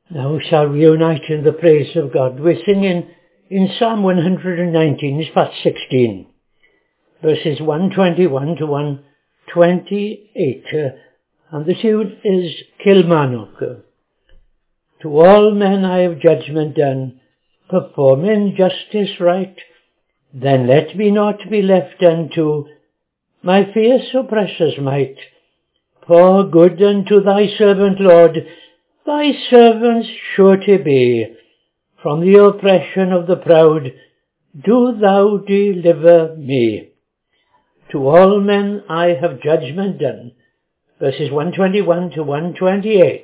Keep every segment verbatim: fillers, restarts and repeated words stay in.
Now shall we unite in the praise of God. We're singing in Psalm one hundred nineteen, it's part sixteen, verses one twenty-one to one twenty-eight. Uh, and the tune is Kilmarnock. Uh, to all men I have judgment done, performing justice right. Then let me not be left unto my fierce oppressor's might. For good unto thy servant, Lord, thy servant's surety be. From the oppression of the proud, do thou deliver me. To all men I have judgment done. Verses one twenty-one to one twenty-eight.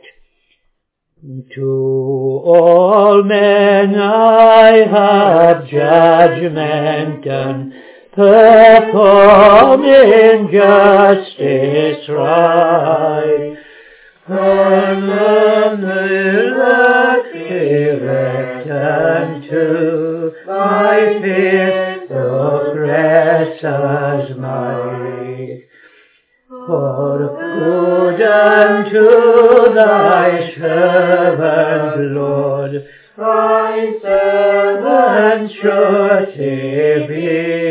To all men I have judgment done, performing justice right. And the erect unto my fierce oppressor's might. For good unto thy servant, Lord, thy servant surety be.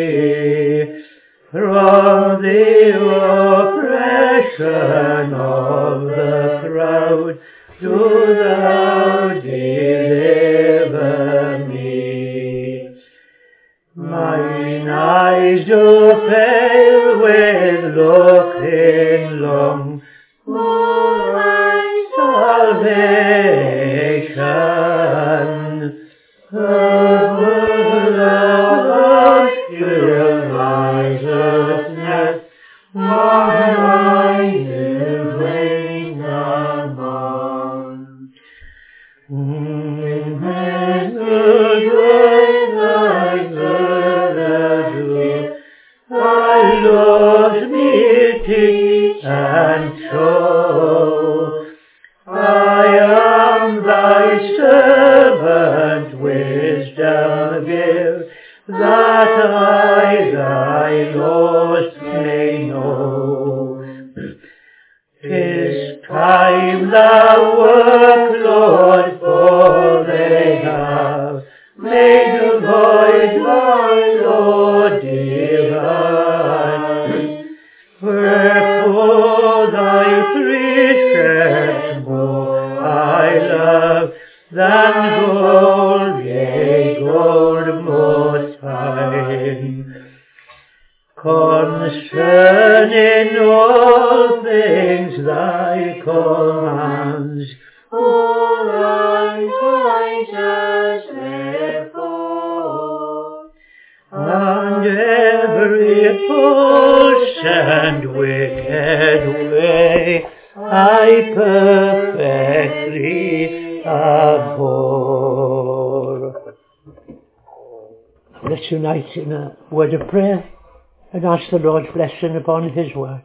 From the oppression of the crowd, do thou deliver me. Mine eyes do fail with looking long for thy salvation. The Lord will righteousness, my eyes will wait upon. Thy Lord me teach and show. I am thy servant, wisdom give, that I thy laws may know. 'Tis time thou work, Lord, for they have made void thy law divine. Wherefore thy precepts more I love than gold, yea, gold most fine. Concerning all things thy commands, all righteous therefore, and every false and wicked way I perfectly abhor. Let's unite in a word of prayer and ask the Lord's blessing upon his word.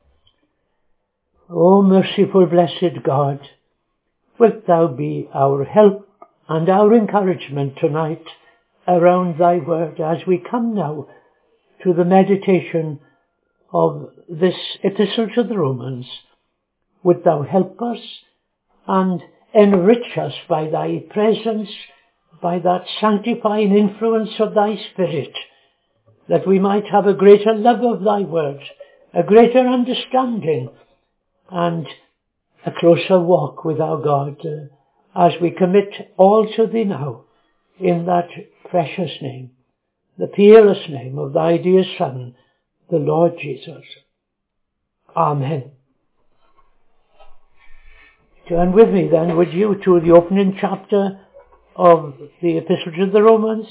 O merciful blessed God, wilt thou be our help and our encouragement tonight around thy word as we come now to the meditation of this epistle to the Romans. Wilt thou help us and enrich us by thy presence, by that sanctifying influence of thy Spirit, that we might have a greater love of thy word, a greater understanding, and a closer walk with our God, uh, as we commit all to thee now, in that precious name, the peerless name of thy dear Son, the Lord Jesus. Amen. Turn with me then, would you, to the opening chapter of the Epistle to the Romans.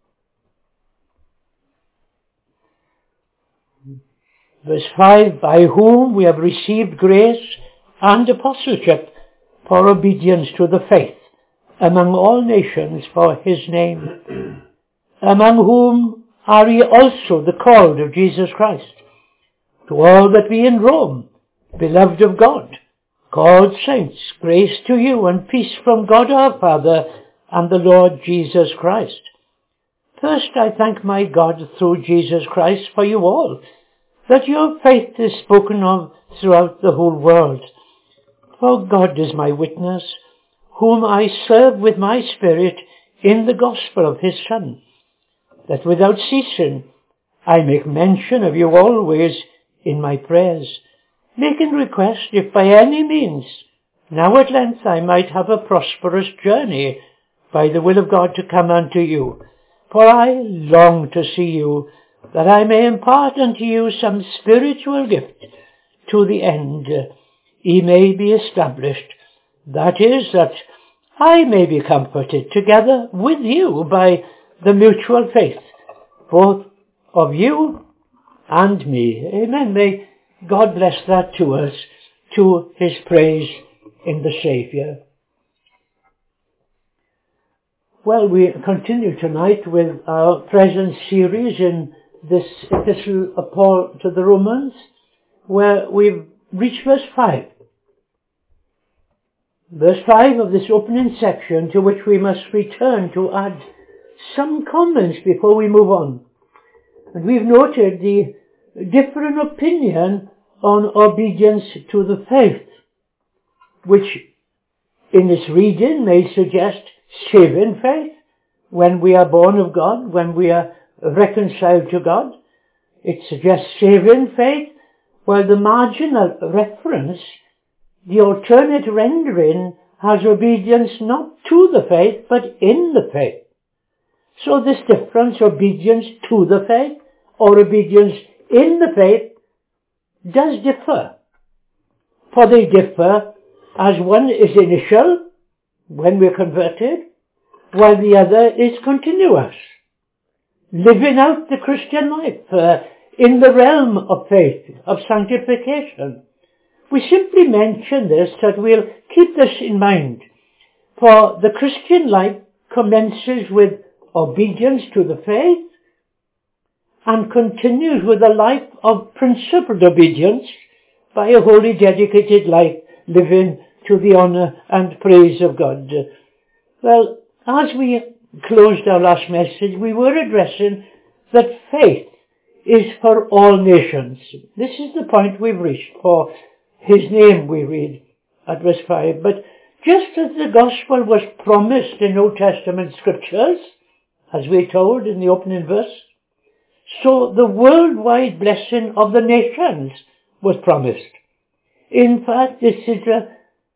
Verse five, by whom we have received grace and apostleship for obedience to the faith among all nations for his name, among whom are ye also the called of Jesus Christ. To all that be in Rome, beloved of God, called saints, grace to you and peace from God our Father and the Lord Jesus Christ. First I thank my God through Jesus Christ for you all, that your faith is spoken of throughout the whole world. For God is my witness, whom I serve with my spirit in the gospel of his Son, that without ceasing I make mention of you always in my prayers, making request if by any means now at length I might have a prosperous journey by the will of God to come unto you. For I long to see you, that I may impart unto you some spiritual gift, to the end ye may be established. That is, that I may be comforted together with you by the mutual faith, both of you and me. Amen. May God bless that to us, to his praise in the Saviour. Well, we continue tonight with our present series in this epistle of Paul to the Romans, where we've reached verse five. Verse five of this opening section, to which we must return to add some comments before we move on. And we've noted the different opinion on obedience to the faith, which in this reading may suggest saving faith when we are born of God, when we are reconciled to God. It suggests saving faith, while the marginal reference, the alternate rendering, has obedience not to the faith, but in the faith. So this difference, obedience to the faith or obedience in the faith, does differ. For they differ as one is initial, when we're converted, while the other is continuous, living out the Christian life uh, in the realm of faith, of sanctification. We simply mention this that we'll keep this in mind, for the Christian life commences with obedience to the faith and continues with a life of principled obedience by a wholly dedicated life, living to the honour and praise of God. Well, as we closed our last message, we were addressing that faith is for all nations. This is the point we've reached. For his name, we read at verse five. But just as the gospel was promised in Old Testament scriptures, as we told in the opening verse, so the worldwide blessing of the nations was promised. In fact, this is uh,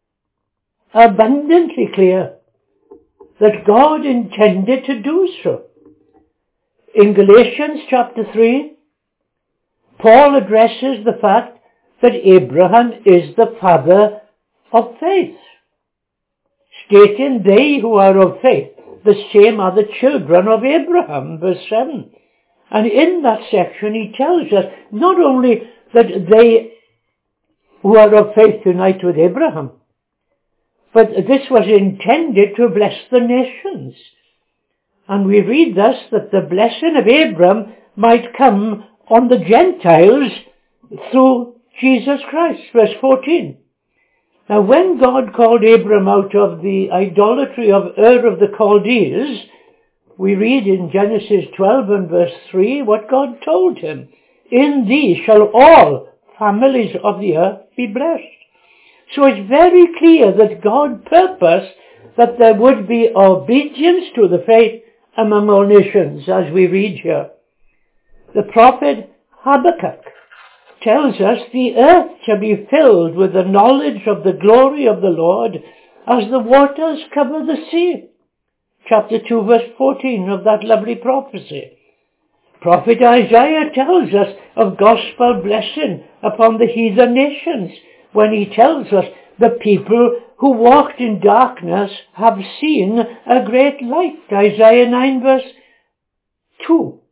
abundantly clear that God intended to do so. In Galatians chapter three, Paul addresses the fact that Abraham is the father of faith, stating they who are of faith, the same are the children of Abraham, verse seven. And in that section he tells us not only that they who are of faith unite with Abraham, but this was intended to bless the nations. And we read thus that the blessing of Abraham might come on the Gentiles through Jesus Christ, verse fourteen. Now when God called Abraham out of the idolatry of Ur of the Chaldees, we read in Genesis twelve and verse three what God told him. In thee shall all families of the earth be blessed. So it's very clear that God purposed that there would be obedience to the faith among all nations, as we read here. The prophet Habakkuk tells us the earth shall be filled with the knowledge of the glory of the Lord as the waters cover the sea. Chapter two verse fourteen of that lovely prophecy. Prophet Isaiah tells us of gospel blessing upon the heathen nations when he tells us the people who walked in darkness have seen a great light. Isaiah nine verse two.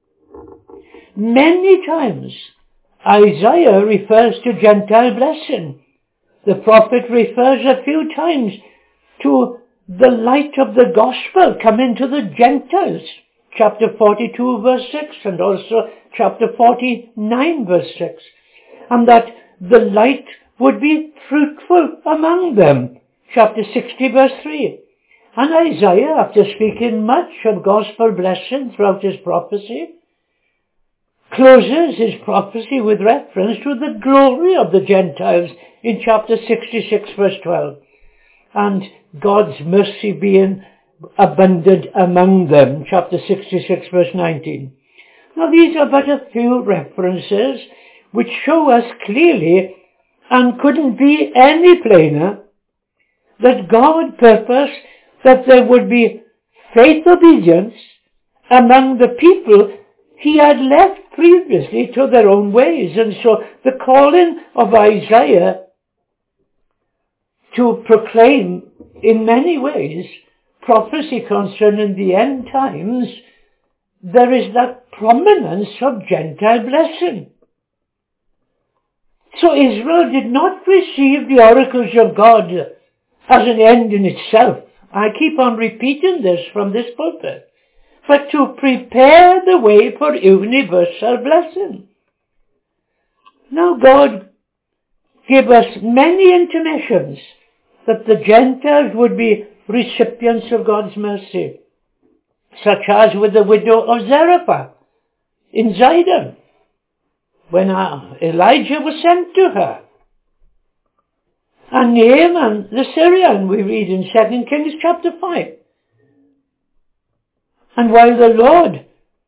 Many times Isaiah refers to Gentile blessing. The prophet refers a few times to the light of the gospel coming to the Gentiles. Chapter forty-two verse six and also chapter forty-nine verse six. And that the light would be fruitful among them. Chapter sixty verse three. And Isaiah, after speaking much of gospel blessing throughout his prophecy, closes his prophecy with reference to the glory of the Gentiles in chapter sixty-six verse twelve. and God's mercy being abundant among them, chapter sixty-six verse nineteen. Now these are but a few references which show us clearly, and couldn't be any plainer, that God purposed that there would be faith obedience among the people he had left previously to their own ways. And so the calling of Isaiah to proclaim in many ways prophecy concerning the end times, there is that prominence of Gentile blessing. So Israel did not receive the oracles of God as an end in itself. I keep on repeating this from this pulpit. But to prepare the way for universal blessing. Now God gave us many intimations that the Gentiles would be recipients of God's mercy, such as with the widow of Zarephath in Zidon, when Elijah was sent to her. And Naaman the Syrian, we read in Second Kings chapter five. And while the Lord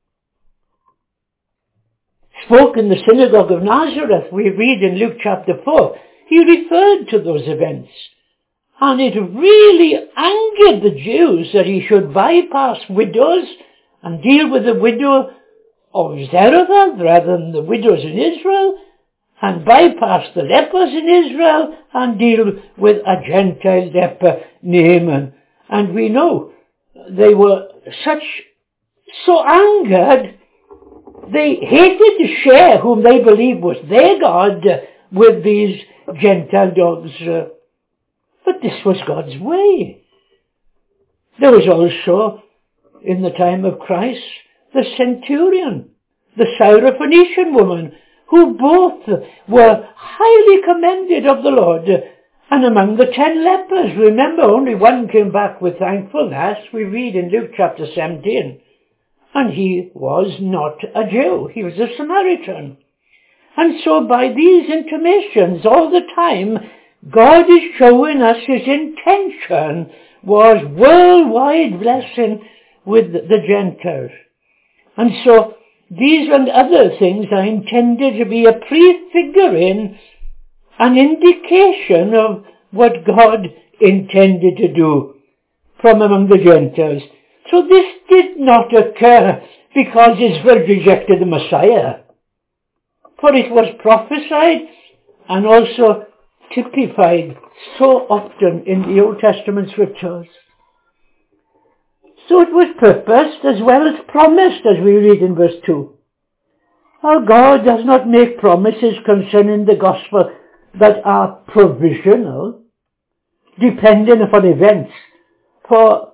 spoke in the synagogue of Nazareth, we read in Luke chapter four, he referred to those events. And it really angered the Jews that he should bypass widows and deal with the widow of Zarephath rather than the widows in Israel, and bypass the lepers in Israel and deal with a Gentile leper, Naaman. And we know they were such, so angered, they hated to share whom they believed was their God with these Gentile dogs. But this was God's way. There was also, in the time of Christ, the centurion, the Syrophoenician woman, who both were highly commended of the Lord. And among the ten lepers, remember, only one came back with thankfulness. We read in Luke chapter seventeen. And he was not a Jew. He was a Samaritan. And so by these intimations all the time, God is showing us his intention was worldwide blessing with the Gentiles. And so these and other things are intended to be a prefiguring, an indication of what God intended to do from among the Gentiles. So this did not occur because Israel rejected the Messiah, for it was prophesied and also typified so often in the Old Testament scriptures. So it was purposed as well as promised, as we read in verse two. Our God does not make promises concerning the gospel that are provisional, dependent upon events. For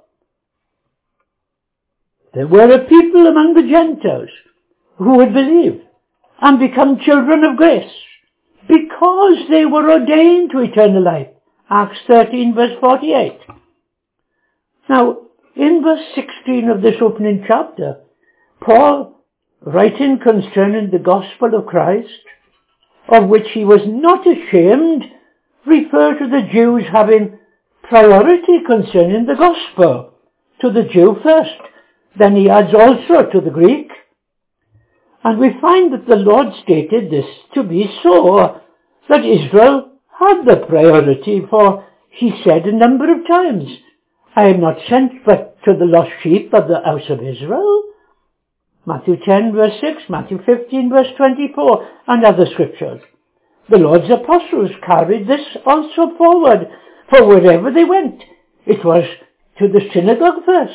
there were a people among the Gentiles who would believe and become children of grace because they were ordained to eternal life. Acts thirteen verse forty-eight. Now, in verse sixteen of this opening chapter, Paul, writing concerning the gospel of Christ, of which he was not ashamed, referred to the Jews having priority concerning the gospel, to the Jew first. Then he adds also to the Greek. And we find that the Lord stated this to be so, that Israel had the priority, for he said a number of times, I am not sent but to the lost sheep of the house of Israel. Matthew ten verse six, Matthew fifteen verse twenty-four, and other scriptures. The Lord's apostles carried this also forward, for wherever they went, it was to the synagogue first.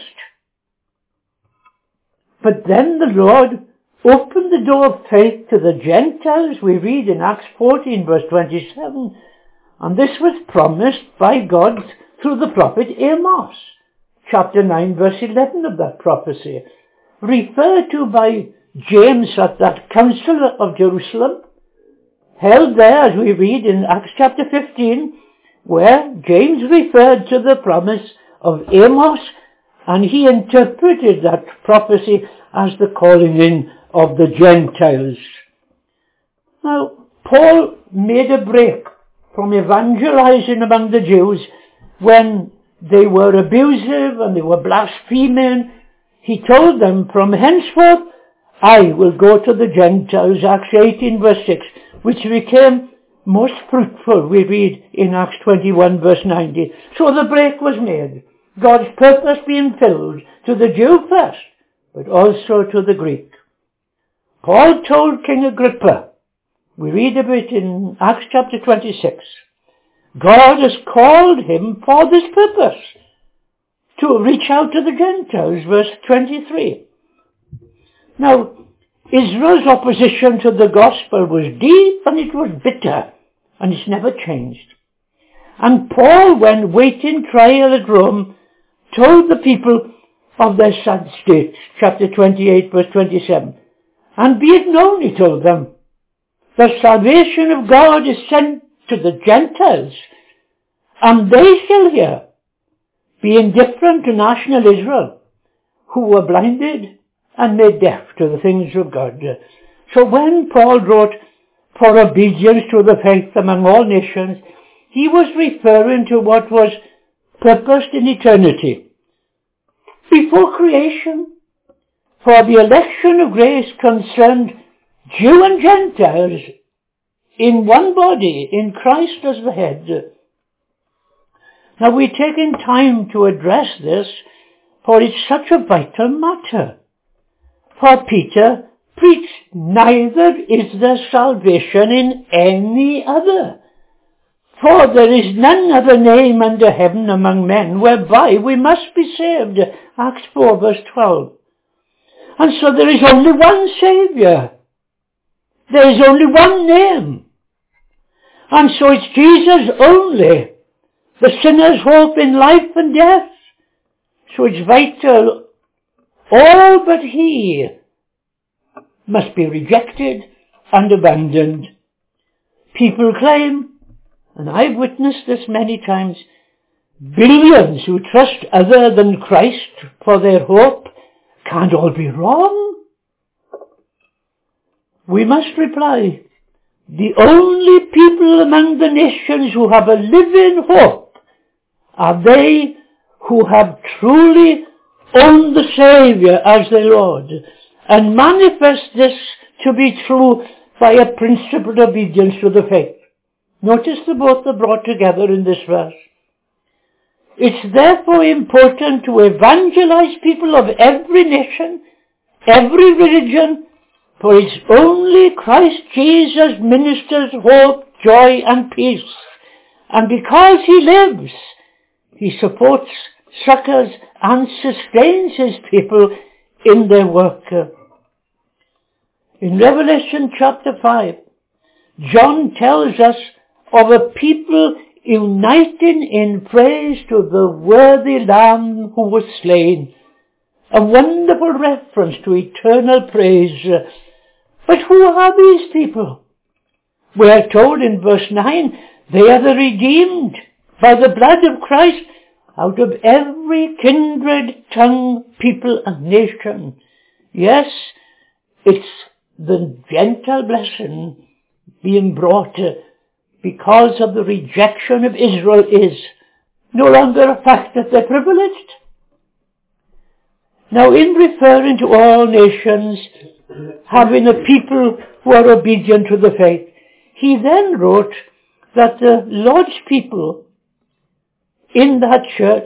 But then the Lord opened the door of faith to the Gentiles, we read in Acts fourteen verse twenty-seven, and this was promised by God through the prophet Amos, chapter nine verse eleven of that prophecy, referred to by James at that council of Jerusalem, held there as we read in Acts chapter fifteen, where James referred to the promise of Amos, and he interpreted that prophecy as the calling in of the Gentiles. Now, Paul made a break from evangelizing among the Jews when they were abusive and they were blaspheming, he told them, from henceforth I will go to the Gentiles, Acts eighteen verse six, which became most fruitful, we read in Acts twenty-one verse ninety. So the break was made, God's purpose being filled to the Jew first, but also to the Greek. Paul told King Agrippa, we read of it in Acts chapter twenty-six, God has called him for this purpose, to reach out to the Gentiles, verse twenty-three. Now, Israel's opposition to the gospel was deep and it was bitter, and it's never changed. And Paul, when waiting trial at Rome, told the people of their sad state, chapter twenty-eight, verse twenty-seven. And be it known, he told them, the salvation of God is sent to the Gentiles, and they shall hear, be indifferent to national Israel, who were blinded and made deaf to the things of God. So when Paul wrote, for obedience to the faith among all nations, he was referring to what was purposed in eternity, before creation, for the election of grace concerned Jew and Gentiles in one body, in Christ as the head. Now we're taking time to address this, for it's such a vital matter. For Peter preached, neither is there salvation in any other. For there is none other name under heaven among men whereby we must be saved. Acts four verse twelve. And so there is only one Saviour. There is only one name. And so it's Jesus only, the sinner's hope in life and death. So it's vital, all but he must be rejected and abandoned. People claim, and I've witnessed this many times, billions who trust other than Christ for their hope can't all be wrong. We must reply, the only people among the nations who have a living hope are they who have truly owned the Saviour as their Lord and manifest this to be true by a principled obedience to the faith. Notice the both are brought together in this verse. It's therefore important to evangelize people of every nation, every religion, for it's only Christ Jesus ministers hope, joy and peace. And because he lives, he supports, succors and sustains his people in their work. In Revelation chapter five, John tells us of a people uniting in praise to the worthy Lamb who was slain. A wonderful reference to eternal praise. But who are these people? We are told in verse nine, they are the redeemed by the blood of Christ out of every kindred, tongue, people and nation. Yes, it's the Gentile blessing being brought because of the rejection of Israel is no longer a fact that they're privileged. Now, in referring to all nations having a people who are obedient to the faith, he then wrote that the Lord's people in that church,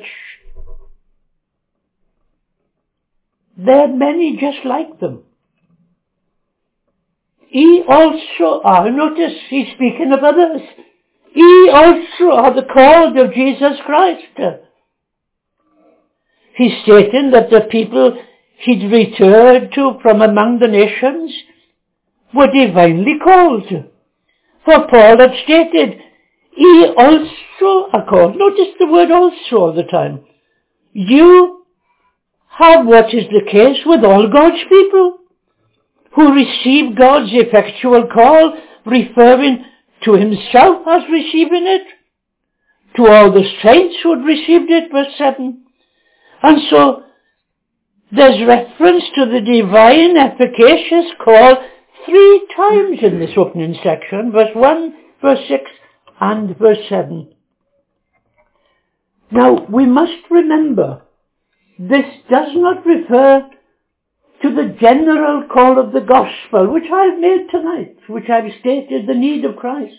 there are many just like them. Ye also are, notice he's speaking of others, ye also are the called of Jesus Christ. He's stating that the people he'd returned to from among the nations were divinely called. For Paul had stated, ye also are called. Notice the word also all the time. You have what is the case with all God's people who receive God's effectual call, referring to himself as receiving it, to all the saints who had received it, verse seven. And so there's reference to the divine efficacious call three times in this opening section, verse one, verse six, and verse seven. Now, we must remember, this does not refer to the general call of the gospel, which I've made tonight, which I've stated the need of Christ.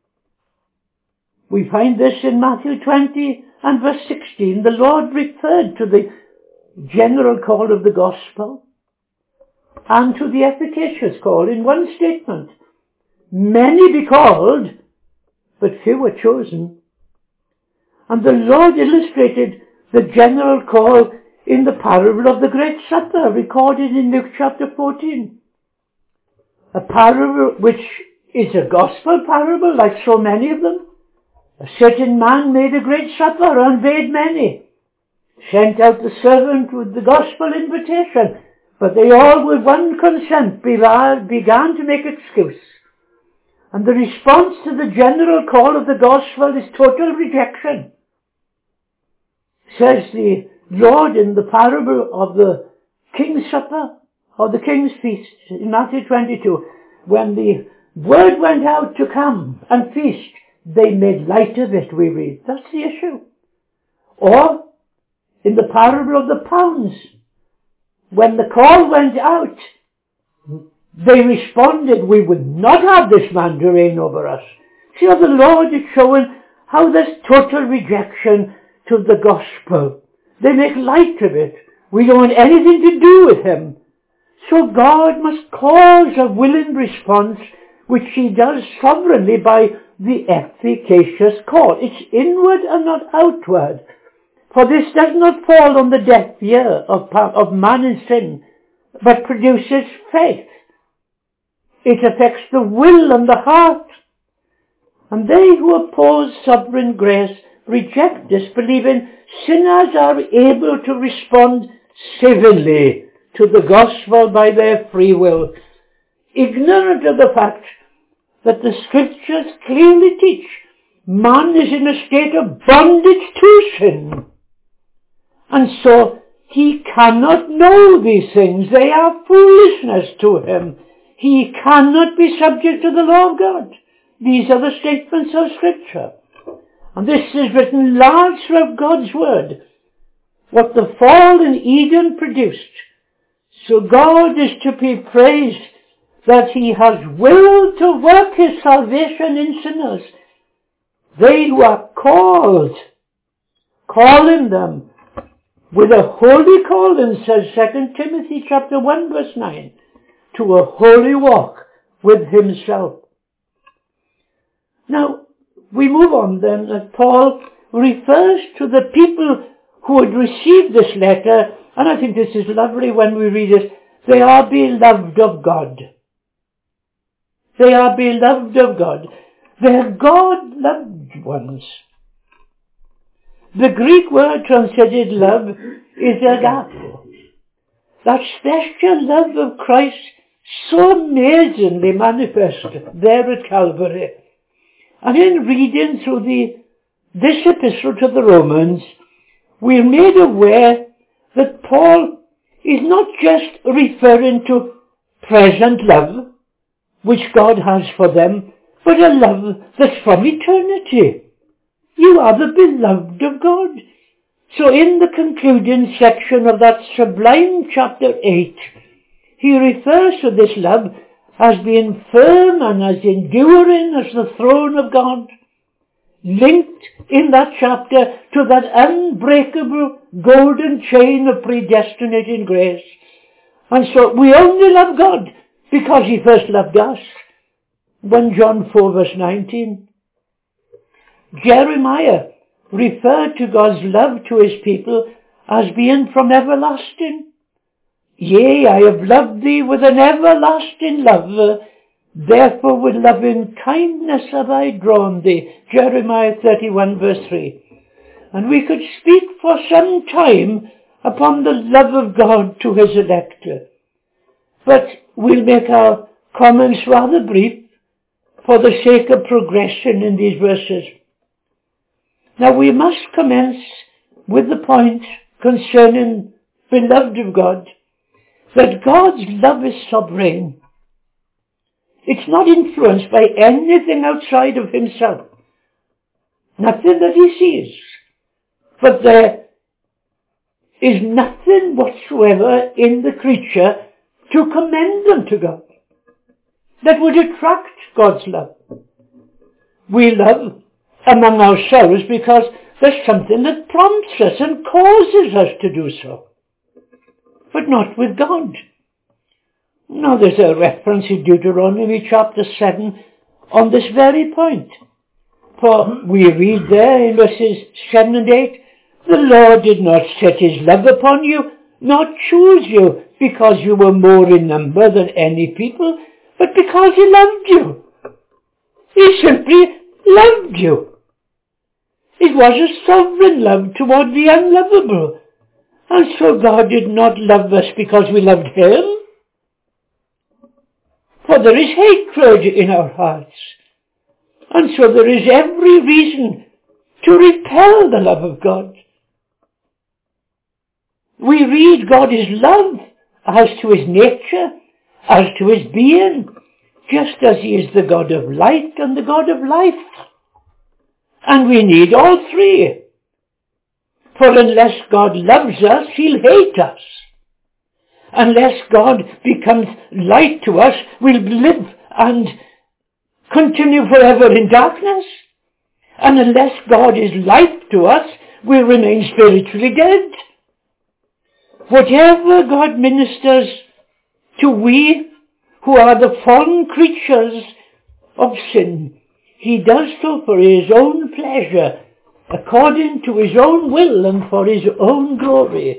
We find this in Matthew twenty and verse sixteen. The Lord referred to the general call of the gospel and to the efficacious call in one statement. Many be called, but few were chosen. And the Lord illustrated the general call in the parable of the Great Supper, recorded in Luke chapter fourteen. A parable which is a gospel parable, like so many of them. A certain man made a great supper and bade many, sent out the servant with the gospel invitation, but they all with one consent began to make excuse. And the response to the general call of the gospel is total rejection. Says the Lord in the parable of the King's Supper, or the King's Feast, in Matthew twenty-two, when the word went out to come and feast, they made light of it, we read. That's the issue. Or, in the parable of the pounds, when the call went out, they responded, we would not have this man to reign over us. See how the Lord is showing how there's total rejection to the gospel. They make light of it. We don't want anything to do with him. So God must cause a willing response, which he does sovereignly by the efficacious call. It's inward and not outward. For this does not fall on the deaf ear of, of man in sin, but produces faith. It affects the will and the heart. And they who oppose sovereign grace reject this, believing sinners are able to respond civilly to the gospel by their free will, ignorant of the fact that the scriptures clearly teach man is in a state of bondage to sin. And so he cannot know these things. They are foolishness to him. He cannot be subject to the law of God. These are the statements of Scripture. And this is written large throughout God's Word. What the fall in Eden produced. So God is to be praised that he has willed to work his salvation in sinners. They who are called, calling them with a holy calling, says Second Timothy chapter one verse nine, to a holy walk with himself. Now, we move on then, as Paul refers to the people who had received this letter, and I think this is lovely when we read it. They are beloved of God. They are beloved of God. They are God-loved ones. The Greek word translated love is agape. That special love of Christ so amazingly manifested there at Calvary. And in reading through the, this epistle to the Romans, we are made aware that Paul is not just referring to present love, which God has for them, but a love that's from eternity. You are the beloved of God. So in the concluding section of that sublime chapter eight, he refers to this love as being firm and as enduring as the throne of God, linked in that chapter to that unbreakable golden chain of predestinating grace. And so we only love God because he first loved us. First John four verse nineteen. Jeremiah referred to God's love to his people as being from everlasting. Yea, I have loved thee with an everlasting love, therefore with loving kindness have I drawn thee. Jeremiah thirty-one verse three. And we could speak for some time upon the love of God to his elect. But we'll make our comments rather brief for the sake of progression in these verses. Now we must commence with the point concerning beloved of God, that God's love is sovereign. It's not influenced by anything outside of himself. Nothing that he sees. But there is nothing whatsoever in the creature to commend them to God that would attract God's love. We love among ourselves because there's something that prompts us and causes us to do so, but not with God. Now there's a reference in Deuteronomy chapter seven on this very point. For we read there in verses seven and eight, the Lord did not set his love upon you, nor choose you, because you were more in number than any people, but because he loved you. He simply loved you. It was a sovereign love toward the unlovable. And so God did not love us because we loved him. For there is hatred in our hearts. And so there is every reason to repel the love of God. We read God is love as to his nature, as to his being, just as he is the God of light and the God of life. And we need all three. For unless God loves us, he'll hate us. Unless God becomes light to us, we'll live and continue forever in darkness. And unless God is life to us, we'll remain spiritually dead. Whatever God ministers to we who are the fallen creatures of sin, he does so for his own pleasure, according to his own will and for his own glory.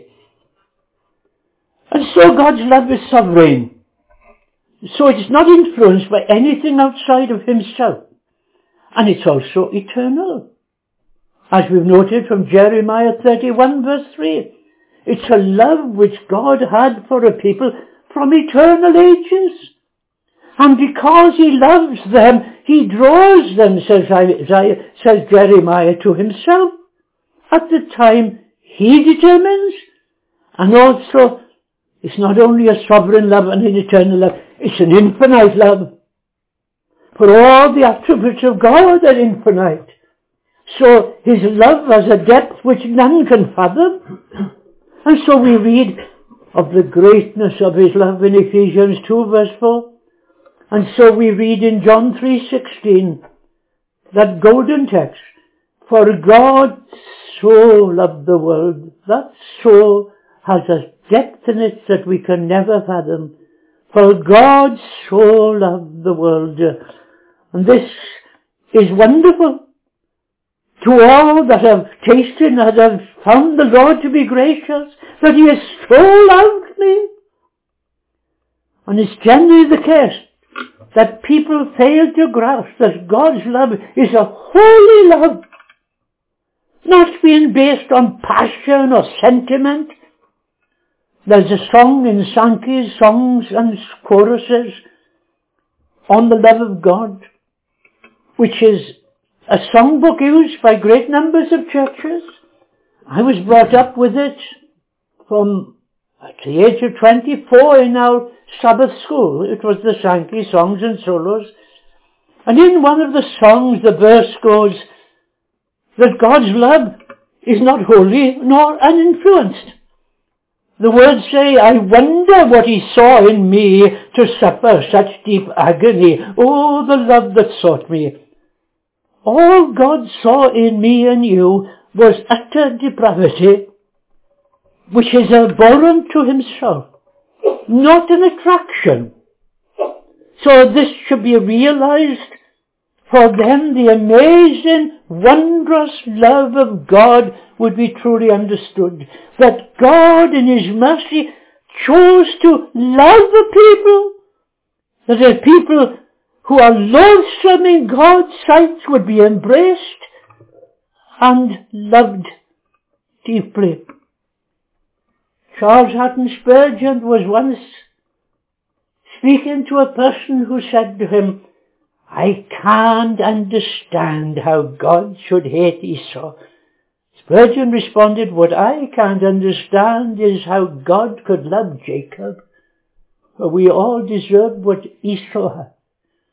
And so God's love is sovereign. So it's not influenced by anything outside of himself. And it's also eternal. As we've noted from Jeremiah thirty-one verse three, it's a love which God had for a people from eternal ages. And because he loves them, he draws them, says, Isaiah, says Jeremiah, to himself at the time he determines. And also, it's not only a sovereign love and an eternal love, it's an infinite love. For all the attributes of God are infinite. So his love has a depth which none can fathom. And so we read of the greatness of his love in Ephesians two verse four. And so we read in John three sixteen, that golden text, for God so loved the world, that so has a depth in it that we can never fathom. For God so loved the world. And this is wonderful. To all that have tasted and that have found the Lord to be gracious, that he has so loved me. And it's generally the case that people fail to grasp that God's love is a holy love, not being based on passion or sentiment. There's a song in Sankey's songs and choruses on the love of God, which is a songbook used by great numbers of churches. I was brought up with it from at the age of twenty-four in our Sabbath school. It was the Sankey songs and solos. And in one of the songs the verse goes that God's love is not holy nor uninfluenced. The words say, I wonder what he saw in me to suffer such deep agony. Oh, the love that sought me. All God saw in me and you was utter depravity, which is abhorrent to himself, not an attraction. So this should be realized. For then the amazing, wondrous love of God would be truly understood. That God in his mercy chose to love a people, that a people who are loathsome in God's sight would be embraced and loved deeply. Charles Hatton Spurgeon was once speaking to a person who said to him, I can't understand how God should hate Esau. Spurgeon responded, what I can't understand is how God could love Jacob, for we all deserve what Esau had.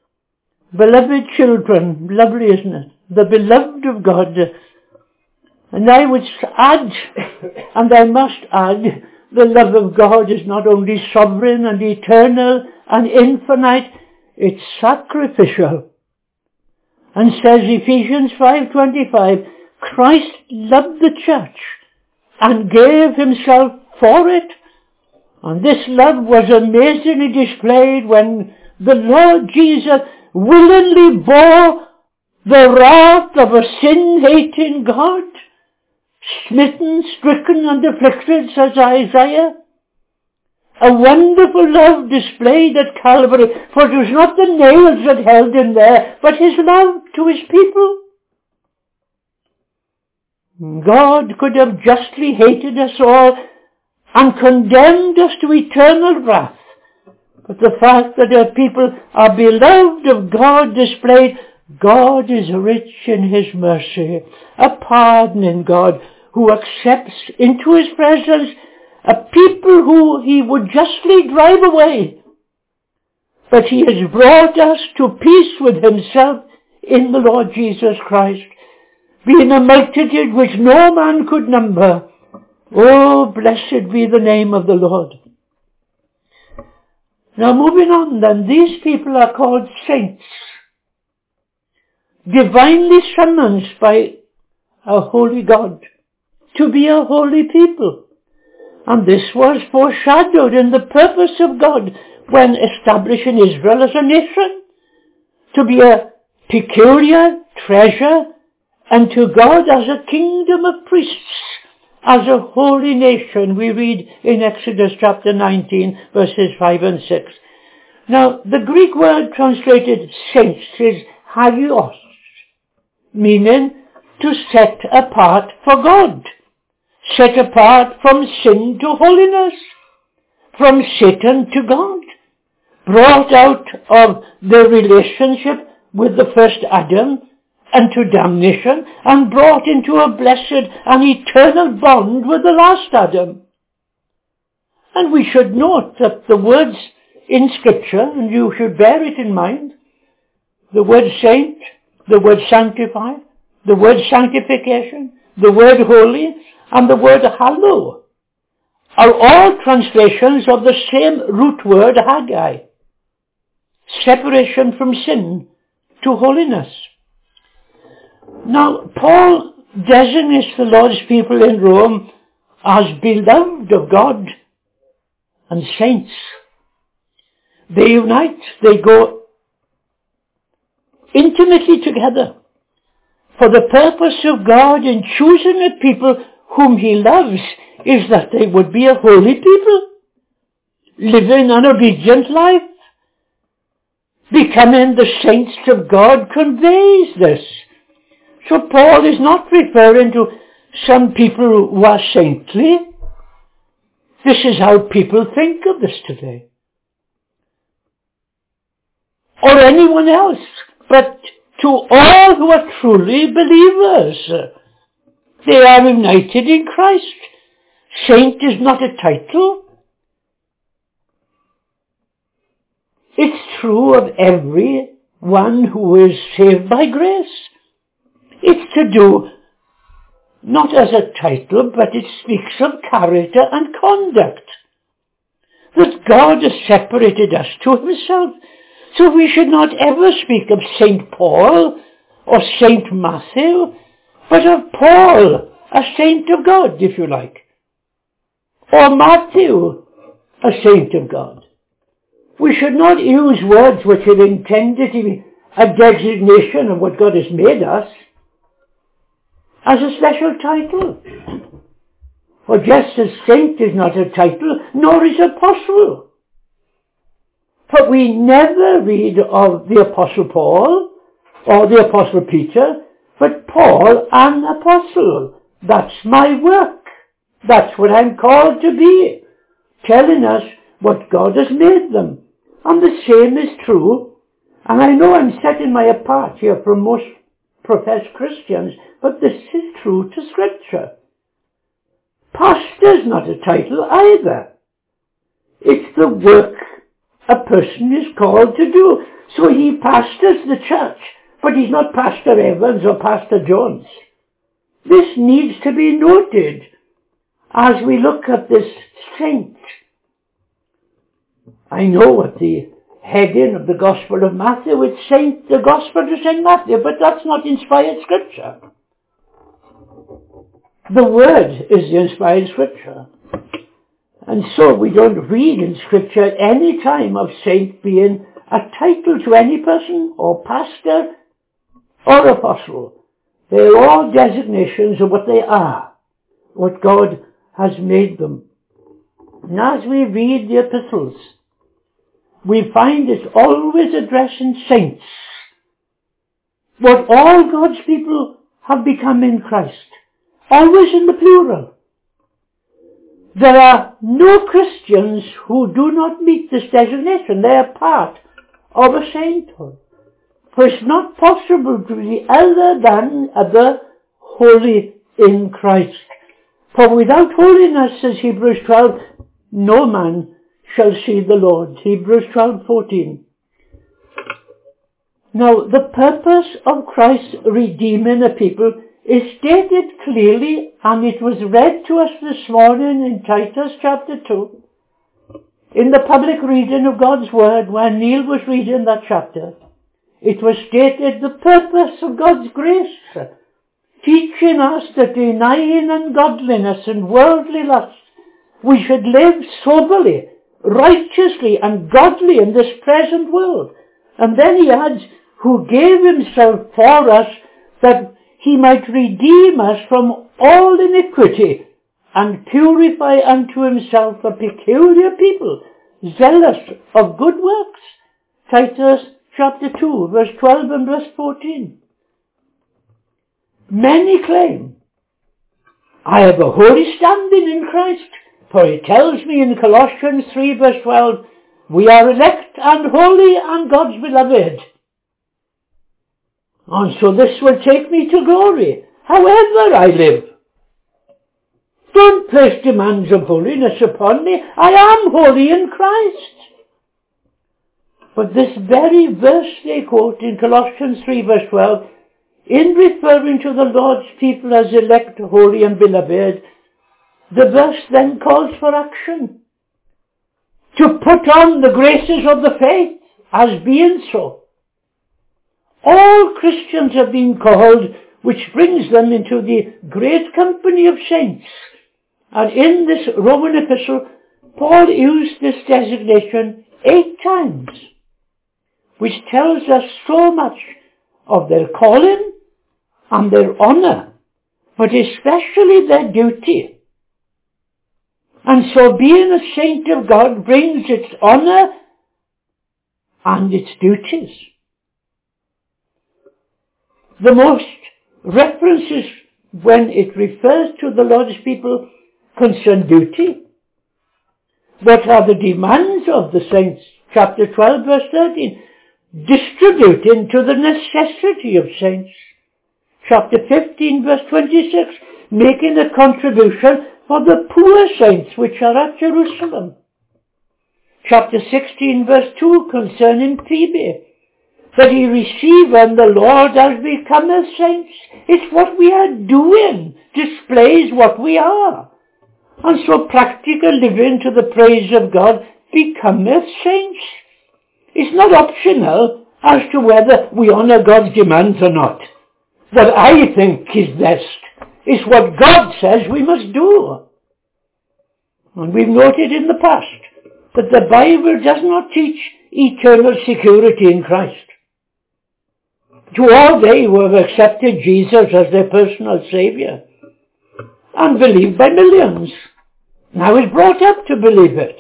Beloved children, lovely isn't it? The beloved of God. And I would add, and I must add, the love of God is not only sovereign and eternal and infinite, it's sacrificial. And says Ephesians five twenty-five, Christ loved the church and gave himself for it. And this love was amazingly displayed when the Lord Jesus willingly bore the wrath of a sin-hating God, smitten, stricken, and afflicted, says Isaiah. A wonderful love displayed at Calvary, for it was not the nails that held him there, but his love to his people. God could have justly hated us all and condemned us to eternal wrath, but the fact that our people are beloved of God displayed God is rich in his mercy, a pardoning God who accepts into his presence a people who he would justly drive away. But he has brought us to peace with himself in the Lord Jesus Christ, being a multitude which no man could number. Oh, blessed be the name of the Lord. Now moving on then, these people are called saints, divinely summoned by a holy God to be a holy people. And this was foreshadowed in the purpose of God when establishing Israel as a nation, to be a peculiar treasure unto God as a kingdom of priests, as a holy nation. We read in Exodus chapter nineteen, verses five and six. Now, the Greek word translated saints is hagios, meaning to set apart for God, set apart from sin to holiness, from Satan to God, brought out of the relationship with the first Adam unto damnation, and brought into a blessed and eternal bond with the last Adam. And we should note that the words in Scripture, and you should bear it in mind, the word saint, the word sanctify, the word sanctification, the word holy, and the word hallow are all translations of the same root word haggai, separation from sin to holiness. Now, Paul designates the Lord's people in Rome as beloved of God and saints. They unite, they go intimately together for the purpose of God in choosing a people whom he loves is that they would be a holy people, living an obedient life. Becoming the saints of God conveys this. So Paul is not referring to some people who are saintly. This is how people think of this today. Or anyone else, but to all who are truly believers. They are united in Christ. Saint is not a title. It's true of every one who is saved by grace. It's to do not as a title, but it speaks of character and conduct. That God has separated us to himself. So we should not ever speak of Saint Paul or Saint Matthew, but of Paul, a saint of God, if you like. Or Matthew, a saint of God. We should not use words which are intended to be a designation of what God has made us as a special title. For just as saint is not a title, nor is apostle. But we never read of the Apostle Paul or the Apostle Peter, but Paul, an apostle. That's my work. That's what I'm called to be, telling us what God has made them. And the same is true, and I know I'm setting my apart here from most professed Christians, but this is true to Scripture. Pastor's not a title either. It's the work a person is called to do. So he pastors the church, but he's not Pastor Evans or Pastor Jones. This needs to be noted as we look at this saint. I know what the heading of the Gospel of Matthew would say, the Gospel to Saint Matthew, but that's not inspired scripture. The Word is the inspired scripture. And so we don't read in scripture any time of saint being a title to any person or pastor or apostle. They're all designations of what they are, what God has made them. And as we read the epistles, we find it's always addressing saints. But all God's people have become in Christ. Always in the plural. There are no Christians who do not meet this designation. They are part of a sainthood. For it's not possible to be other than other holy in Christ. For without holiness, says Hebrews twelve, no man shall see the Lord. Hebrews twelve fourteen. Now, the purpose of Christ redeeming a people is stated clearly, and it was read to us this morning in Titus chapter two, in the public reading of God's Word, when Neil was reading that chapter. It was stated the purpose of God's grace, teaching us that denying ungodliness and worldly lust, we should live soberly, righteously and godly in this present world. And then he adds, who gave himself for us that he might redeem us from all iniquity and purify unto himself a peculiar people, zealous of good works. Titus chapter two, verse twelve and verse fourteen. Many claim, I have a holy standing in Christ, for he tells me in Colossians three, verse twelve, we are elect and holy and God's beloved. And so this will take me to glory, however I live. Don't place demands of holiness upon me. I am holy in Christ. But this very verse they quote in Colossians three, verse twelve, in referring to the Lord's people as elect, holy and beloved, the verse then calls for action. To put on the graces of the faith as being so. All Christians have been called, which brings them into the great company of saints. And in this Roman epistle, Paul used this designation eight times, which tells us so much of their calling and their honour, but especially their duty. And so being a saint of God brings its honour and its duties. The most references when it refers to the Lord's people concern duty. What are the demands of the saints? Chapter twelve, verse thirteen. Distributing to the necessity of saints. Chapter fifteen, verse twenty-six. Making a contribution for the poor saints which are at Jerusalem. Chapter sixteen, verse two, concerning Phoebe. That he receive and the Lord has become as saints. It's what we are doing displays what we are. And so practical living to the praise of God becometh saints. It's not optional as to whether we honour God's demands or not. What I think is best is what God says we must do. And we've noted in the past that the Bible does not teach eternal security in Christ. To all they who have accepted Jesus as their personal Saviour and believed by millions, now is brought up to believe it.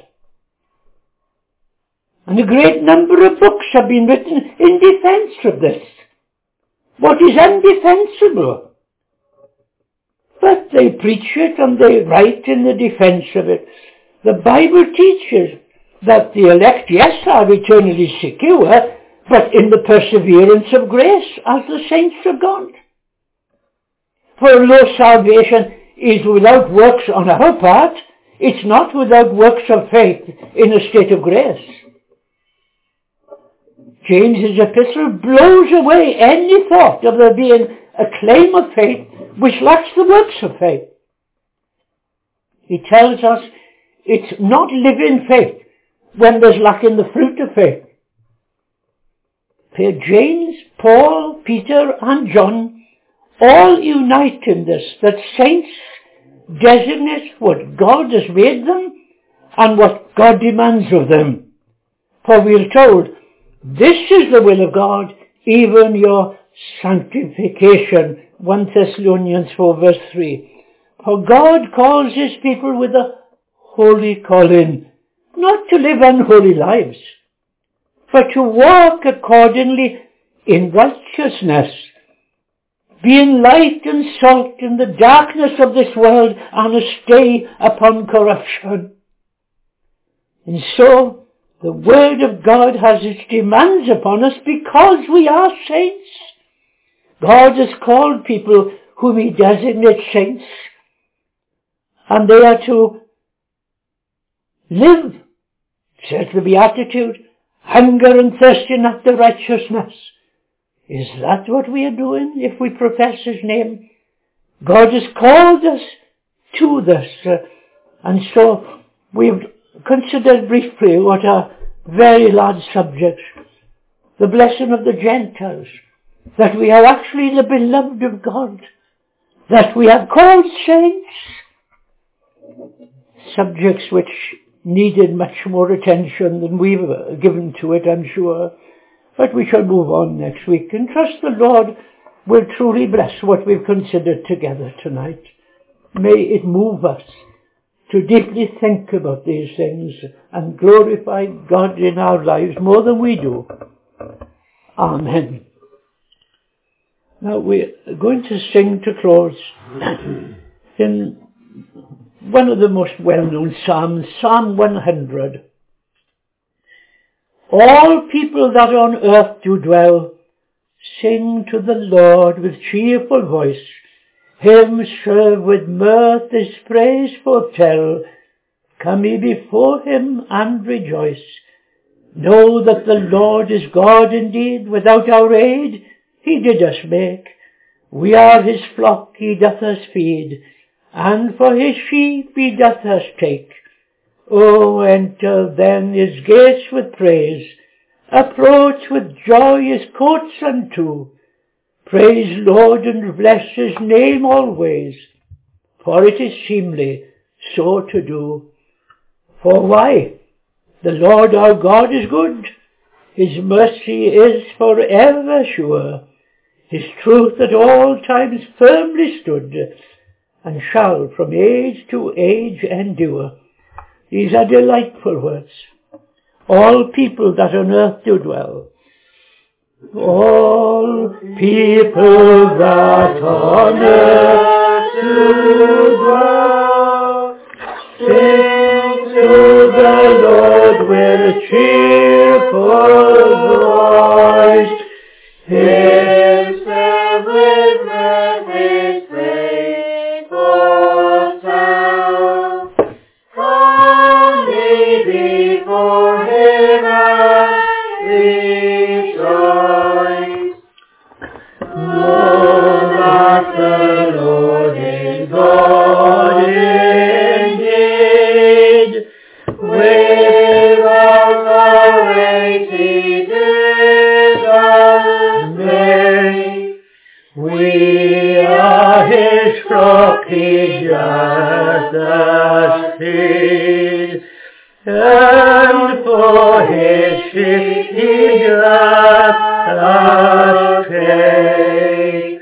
And a great number of books have been written in defence of this. What is undefensible? But they preach it and they write in the defence of it. The Bible teaches that the elect, yes, are eternally secure, but in the perseverance of grace as the saints of God. For though salvation is without works on our part, it's not without works of faith in a state of grace. James's epistle blows away any thought of there being a claim of faith which lacks the works of faith. He tells us it's not living faith when there's lacking the fruit of faith. James, Paul, Peter and John all unite in this, that saints designate what God has made them and what God demands of them. For we are told, this is the will of God, even your sanctification. First Thessalonians four verse three. For God calls his people with a holy calling, not to live unholy lives, but to walk accordingly in righteousness, being light and salt in the darkness of this world, and a stay upon corruption. And so, the Word of God has its demands upon us because we are saints. God has called people whom he designates saints, and they are to live, says the Beatitude, hunger and thirsting after righteousness. Is that what we are doing if we profess his name? God has called us to this, uh, and so we've considered briefly what are very large subjects. The blessing of the Gentiles, that we are actually the beloved of God, that we are called saints, subjects which needed much more attention than we've given to it, I'm sure. But we shall move on next week and trust the Lord will truly bless what we've considered together tonight. May it move us to deeply think about these things and glorify God in our lives more than we do. Amen. Now we're going to sing to close in one of the most well-known psalms, Psalm one hundred. All people that on earth do dwell, sing to the Lord with cheerful voice. Him serve with mirth, his praise foretell. Come ye before him and rejoice. Know that the Lord is God indeed, without our aid he did us make. We are his flock, he doth us feed, and for his sheep he doth us take. O enter then his gates with praise, approach with joy his courts unto. Praise Lord and bless his name always, for it is seemly so to do. For why? The Lord our God is good, his mercy is for ever sure, his truth at all times firmly stood, and shall from age to age endure. These are delightful words. All people that on earth do dwell. All people that on earth do dwell, sing to the Lord with a cheerful voice. Him serve with mirth, his praise foretell. Come ye before him and rejoice. Know that the Lord is God indeed. Without our aid he did us make. We are his flock, he doth us feed, and for his sheep he doth us take.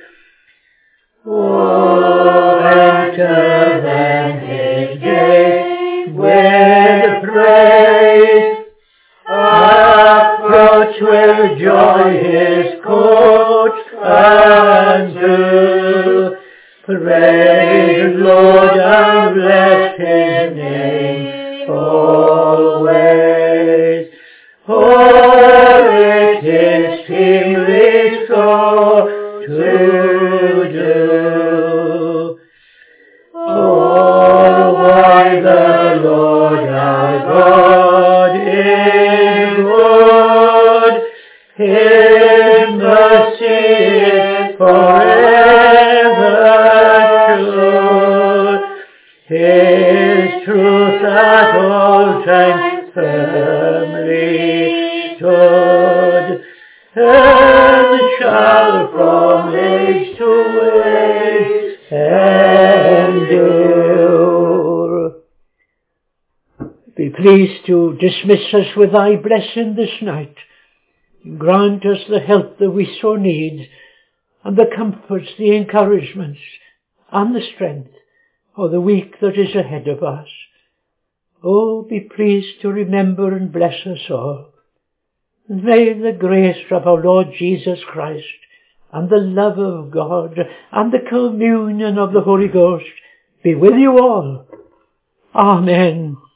Oh, enter then his gate with praise, approach with joy his courts unto. Praise Lord and bless his name always. For it is seemly so to do. Oh, why the Lord our God is good, his mercy is forever His truth at all times firmly stood, and shall from age to age endure. Be pleased to dismiss us with thy blessing this night. Grant us the help that we so need, and the comforts, the encouragements, and the strength for the week that is ahead of us. Oh, be pleased to remember and bless us all. And may the grace of our Lord Jesus Christ, and the love of God, and the communion of the Holy Ghost be with you all. Amen.